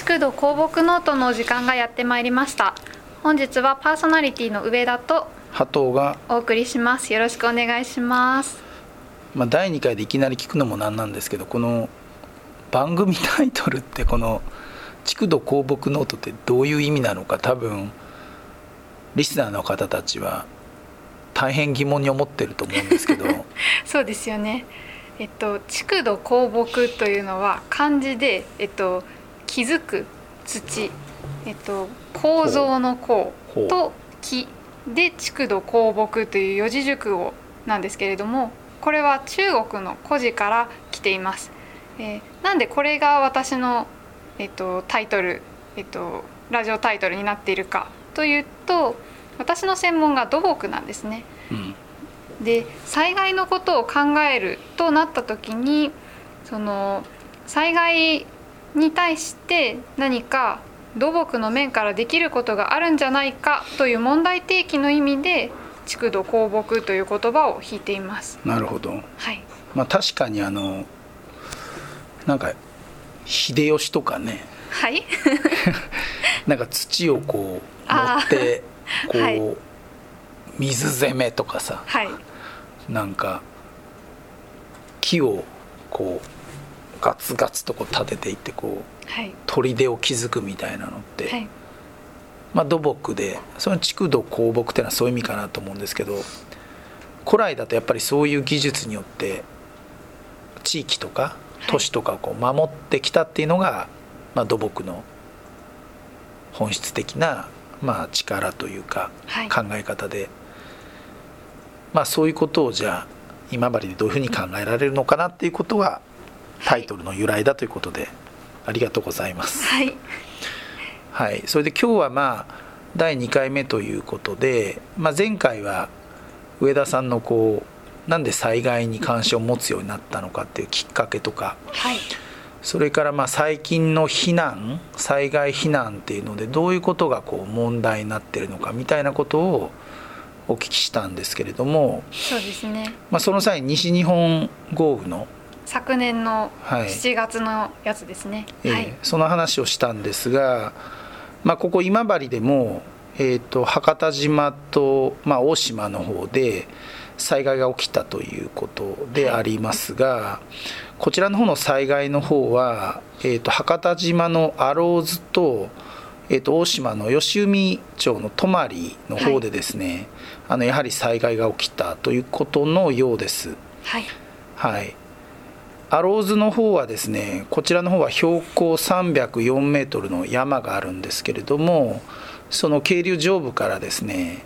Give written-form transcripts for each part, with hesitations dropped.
築土鉱木ノートの時間がやってまいりました。本日はパーソナリティの上田と波藤がお送りします。よろしくお願いします。 第2回でいきなり聞くのもなんなんですけど、この番組タイトルってこの築土鉱木ノートってどういう意味なのか、多分リスナーの方たちは大変疑問に思ってると思うんですけどそうですよね。築土鉱木というのは漢字で、気づく土、構造の構と木で築土鉱木という四字熟語なんですけれども、これは中国の故事から来ています。なんでこれが私の、タイトル、ラジオタイトルになっているかというと、私の専門が土木なんですね。で、災害のことを考えるとなった時に、その災害に対して何か土木の面からできることがあるんじゃないかという問題提起の意味で築土鉱木という言葉を引いています。 なるほど、 はい。 確かになんか秀吉とかね、 はいなんか土をこう持ってこう、はい、水攻めとかさ、 はい、 なんか木をこうガツガツとこう立てていってこう、はい、砦を築くみたいなのって、はい、土木で、その築土鉱木っていうのはそういう意味かなと思うんですけど、古来だとやっぱりそういう技術によって地域とか都市とかをこう守ってきたっていうのが、土木の本質的な力というか考え方で、そういうことをじゃあ今治でどういうふうに考えられるのかなっていうことがタイトルの由来だということで、ありがとうございます。 はい、 はい、それで今日は第2回目ということで、前回は上田さんのなんで災害に関心を持つようになったのかっていうきっかけとか、 はい、 それから最近の災害避難っていうのでどういうことが問題になっているのかみたいなことをお聞きしたんですけれども、 そうですね、 その際西日本豪雨の昨年の7月のやつですね、 その話をしたんですが、ここ今治でも、博多島と、大島の方で災害が起きたということでありますが、こちらの方の災害の方は、博多島のアローズと、大島の吉海町の泊の方でですね、やはり災害が起きたということのようです。 はい、 はい、アローズの方はですね、こちらの方は標高304メートルの山があるんですけれども、その渓流上部からですね、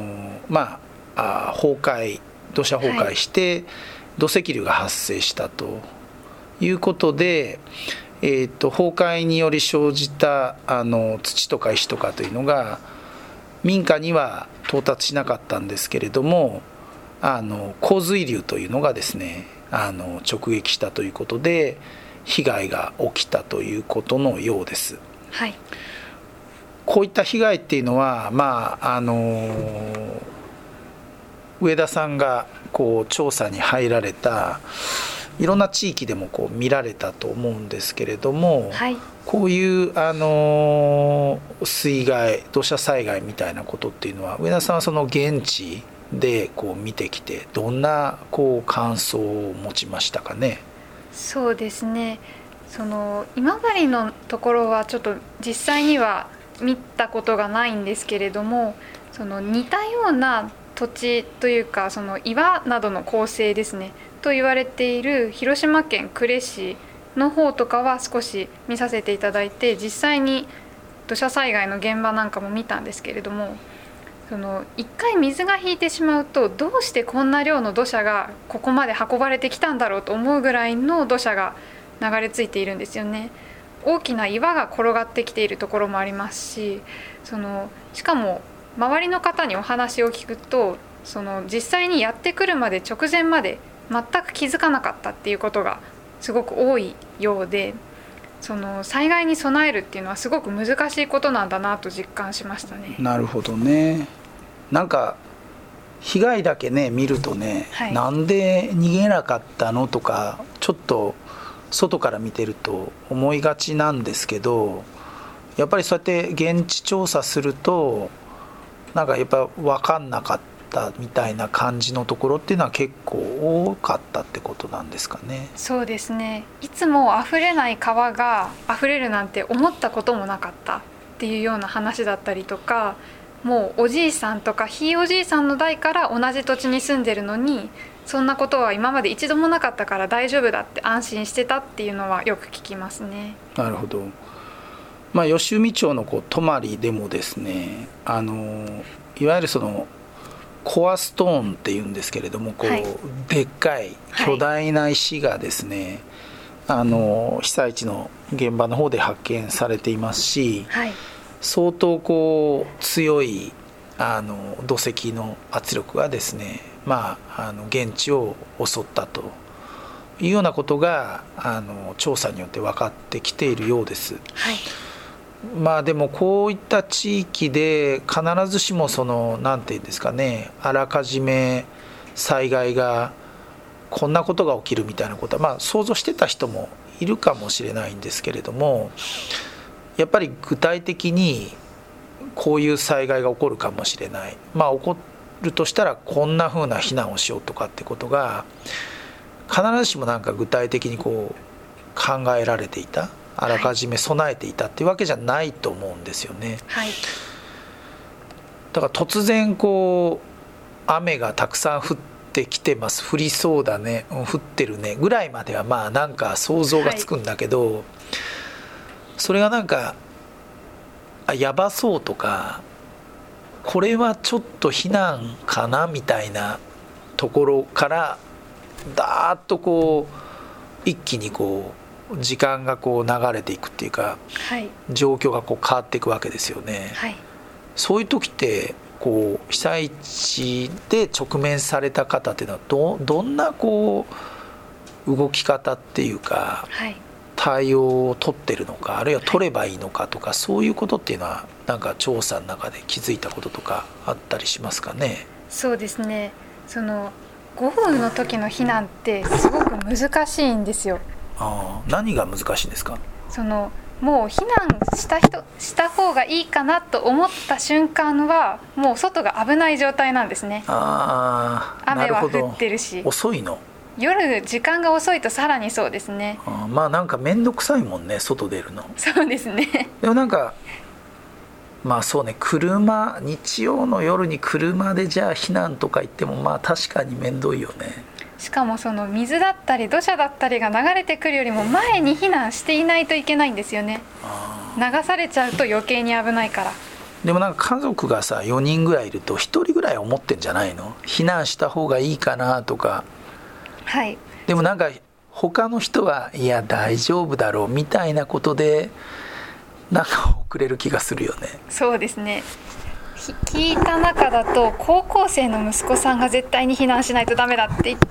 土砂崩壊して土石流が発生したということで、崩壊により生じた土とか石とかというのが民家には到達しなかったんですけれども、洪水流というのがですね直撃したということで被害が起きたということのようです。 はい、 こういった被害っていうのは、上田さんが調査に入られたいろんな地域でも見られたと思うんですけれども、 はい、 こういう水害、土砂災害みたいなことっていうのは、上田さんはその現地で見てきてどんな感想を持ちましたかね。 そうですね、今治のところはちょっと実際には見たことがないんですけれども、似たような土地というか岩などの構成ですねと言われている広島県呉市の方とかは少し見させていただいて、実際に土砂災害の現場なんかも見たんですけれども、一回水が引いてしまうとどうしてこんな量の土砂がここまで運ばれてきたんだろうと思うぐらいの土砂が流れ着いているんですよね。大きな岩が転がってきているところもありますし、しかも周りの方にお話を聞くと、実際にやってくるまで直前まで全く気づかなかったっていうことがすごく多いようで、災害に備えるっていうのはすごく難しいことなんだなと実感しましたね。 なるほどね。なんか被害だけね見るとね、なんで逃げなかったのとかちょっと外から見てると思いがちなんですけど、 やっぱりそうやって現地調査するとなんかやっぱ分かんなかったみたいな感じのところっていうのは結構多かったってことなんですかね。 そうですね。いつも溢れない川が溢れるなんて思ったこともなかったっていうような話だったりとか、もうおじいさんとかひいおじいさんの代から同じ土地に住んでるのにそんなことは今まで一度もなかったから大丈夫だって安心してたっていうのはよく聞きますね。 なるほど。吉海町の泊でもですね、いわゆるそのコアストーンっていうんですけれども、はい、でっかい巨大な石がですね、はい、被災地の現場の方で発見されていますし、はい、相当強い土石の圧力がですね、現地を襲ったというようなことが調査によって分かってきているようです。はい、でもこういった地域で必ずしもなんていうんですかね、あらかじめ災害がこんなことが起きるみたいなことは想像してた人もいるかもしれないんですけれども、やっぱり具体的にこういう災害が起こるかもしれない、起こるとしたらこんな風な避難をしようとかってことが必ずしもなんか具体的に考えられていた、あらかじめ備えていたっていうわけじゃないと思うんですよね。はい、だから突然雨がたくさん降ってきてます、降りそうだね、降ってるねぐらいまではなんか想像がつくんだけど、はい、それがなんかやばそうとかこれはちょっと避難かなみたいなところからダーッと一気に時間が流れていくっていうか、はい、状況が変わっていくわけですよね。はい、そういう時って被災地で直面された方っていうのはどんな動き方っていうか、はい、対応を取ってるのか、あるいは取ればいいのかとか、そういうことっていうのはなんか調査の中で気づいたこととかあったりしますかね。 そうですね、豪雨の時の避難ってすごく難しいんですよ。 何が難しいんですか。 もう避難した方がいいかなと思った瞬間はもう外が危ない状態なんですね。雨は降ってるし、 遅いの。 夜時間が遅いとさらにそうですね。 なんか面倒くさいもんね、外出るの。 そうですね。 でもなんかそうね、日曜の夜に車でじゃあ避難とか言っても確かに面倒いよね。 しかも水だったり土砂だったりが流れてくるよりも前に避難していないといけないんですよね。流されちゃうと余計に危ないから。 でもなんか家族がさ4人ぐらいいると1人ぐらい思ってんじゃないの、避難した方がいいかなとか。はい、でもなんか他の人はいや大丈夫だろうみたいなことでなんか遅れる気がするよね。 そうですね。聞いた中だと高校生の息子さんが絶対に避難しないとダメだって言って、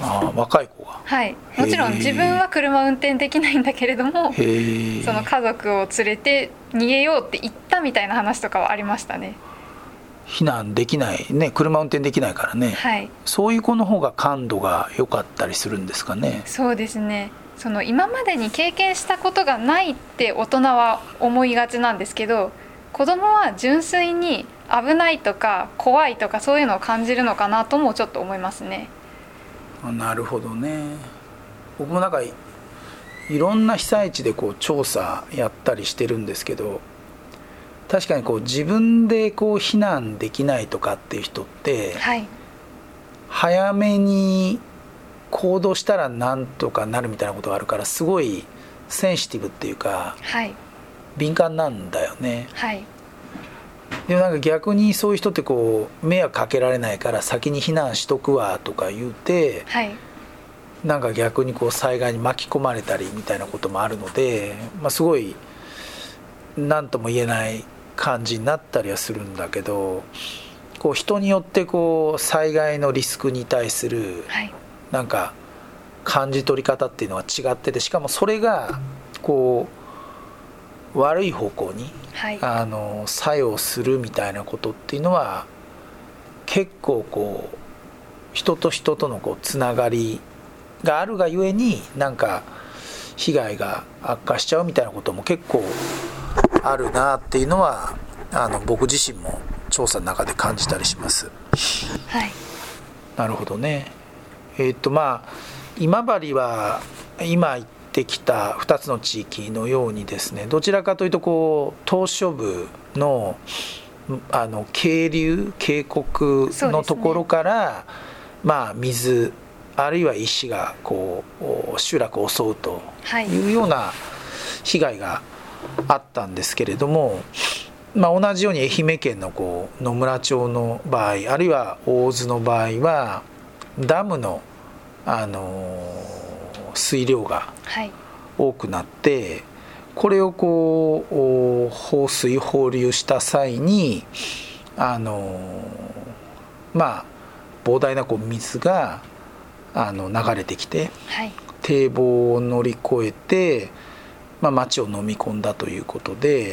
若い子が、 はい、もちろん自分は車運転できないんだけれども、その家族を連れて逃げようって言ったみたいな話とかはありましたね。 避難できないね、車運転できないからね、はい、そういう子の方が感度が良かったりするんですかね。 そうですね。今までに経験したことがないって大人は思いがちなんですけど、子供は純粋に危ないとか怖いとかそういうのを感じるのかなともちょっと思いますね。 なるほどね。僕もなんかいろんな被災地で調査やったりしてるんですけど、確かに自分で避難できないとかっていう人って、はい、早めに行動したらなんとかなるみたいなことがあるから、すごいセンシティブっていうか、はい、敏感なんだよね。はい、でもなんか逆にそういう人って迷惑かけられないから先に避難しとくわとか言うて、はい、なんか逆に災害に巻き込まれたりみたいなこともあるので、すごい何とも言えない感じになったりはするんだけど、人によって災害のリスクに対するなんか感じ取り方っていうのは違ってて、しかもそれが悪い方向に、はい、作用するみたいなことっていうのは結構人と人とのつながりがあるがゆえになんか被害が悪化しちゃうみたいなことも結構あるなっていうのは僕自身も調査の中で感じたりします。 はい、 なるほどね。今治は今言ってきた2つの地域のようにですね、どちらかというと島しょ部の渓流渓谷のところから、水あるいは石が集落を襲うというような被害があったんですけれども、同じように愛媛県の野村町の場合、あるいは大津の場合はダムの、水量が多くなって、これを放水放流した際に膨大な水が流れてきて、堤防を乗り越えて、町を飲み込んだということで、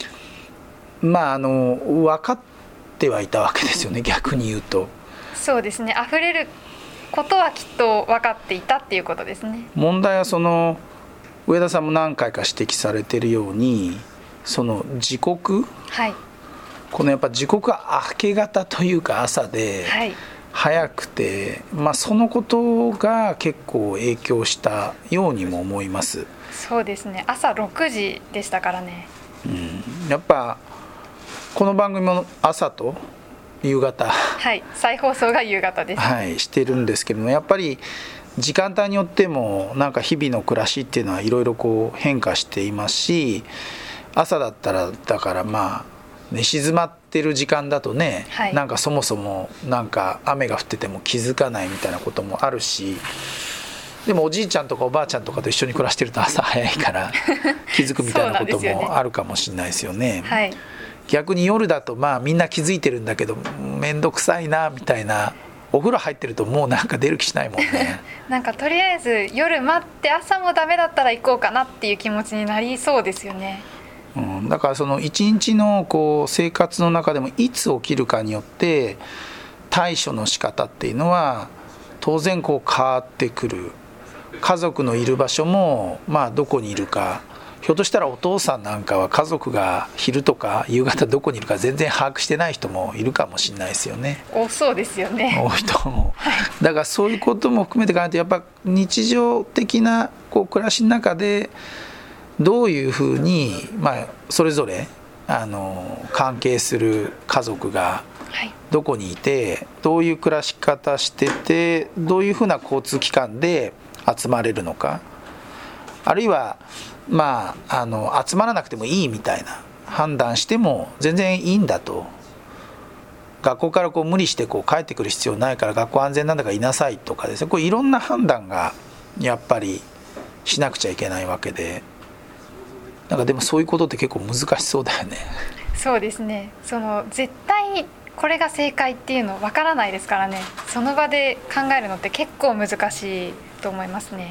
分かってはいたわけですよね、逆に言うと。 そうですね、溢れることはきっと分かっていたっていうことですね。 問題は上田さんも何回か指摘されているように、時刻、やっぱ時刻は明け方というか朝で、早くて、そのことが結構影響したようにも思います。 そうですね、朝6時でしたからね。 やっぱこの番組も朝と夕方、 再放送が夕方です。 してるんですけども、やっぱり時間帯によっても日々の暮らしっていうのはいろいろ変化していますし、朝だったらだから寝静まってる時間だとね、そもそも雨が降ってても気づかないみたいなこともあるし、でもおじいちゃんとかおばあちゃんとかと一緒に暮らしてると朝早いから気づくみたいなこともあるかもしれないですよね。逆に夜だとみんな気づいてるんだけど面倒くさいなみたいな、お風呂入ってるともう出る気しないもんね。 とりあえず夜待って朝もダメだったら行こうかなっていう気持ちになりそうですよね。 だから一日の生活の中でもいつ起きるかによって対処の仕方っていうのは当然変わってくる。家族のいる場所もどこにいるか、ひょっとしたらお父さんなんかは家族が昼とか夕方どこにいるか全然把握してない人もいるかもしれないですよね。 多そうですよね。 多いと思う。だからそういうことも含めて考えて、やっぱ日常的な暮らしの中でどういうふうに、それぞれ関係する家族がどこにいて、どういう暮らし方してて、どういうふうな交通機関で集まれるのか、あるいは集まらなくてもいいみたいな判断しても全然いいんだと。学校から無理して帰ってくる必要ないから学校安全なんだからいなさいとかですね、いろんな判断がやっぱりしなくちゃいけないわけで、でもそういうことって結構難しそうだよね。 そうですね、絶対にこれが正解っていうの分からないですからね。その場で考えるのって結構難しいと思いますね。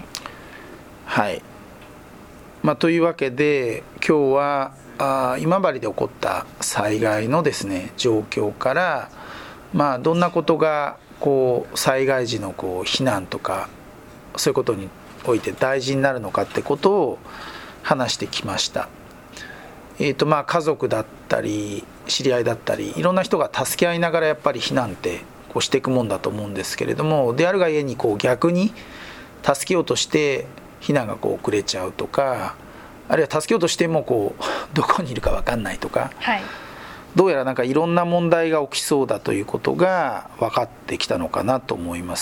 というわけで今日は今治で起こった災害のですね状況から、どんなことが災害時の避難とかそういうことにおいて大事になるのかってことを話してきました。家族だったり知り合いだったりいろんな人が助け合いながらやっぱり避難ってしていくもんだと思うんですけれども、であるがゆえに逆に助けようとして避難が遅れちゃうとか、あるいは助けようとしてもどこにいるか分かんないとか、どうやらいろんな問題が起きそうだということが分かってきたのかなと思います。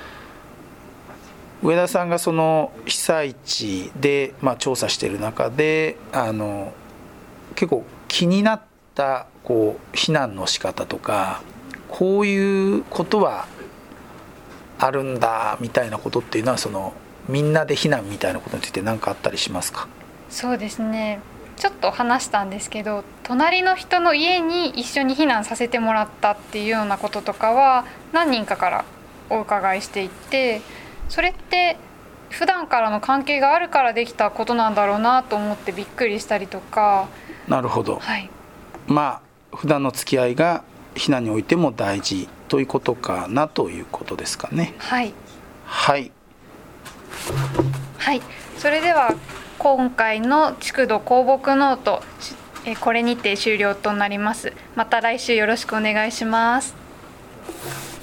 上田さんがその被災地で調査している中で結構気になった避難の仕方とか、こういうことはあるんだみたいなことっていうのはみんなで避難みたいなことについて何かあったりしますか？ そうですね、ちょっと話したんですけど、隣の人の家に一緒に避難させてもらったっていうようなこととかは何人かからお伺いしていて、それって普段からの関係があるからできたことなんだろうなと思ってびっくりしたりとか。 なるほど、普段の付き合いが避難においても大事ということかなということですかね。 それでは今回の築土公木ノート、これにて終了となります。また来週よろしくお願いします。